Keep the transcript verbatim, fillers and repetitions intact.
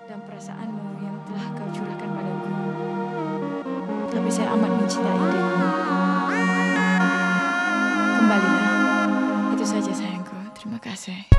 dan perasaanmu yang telah kau curahkan padaku. Tapi saya amat mencintai dirimu. Kembalilah. Itu saja sayangku. Terima kasih.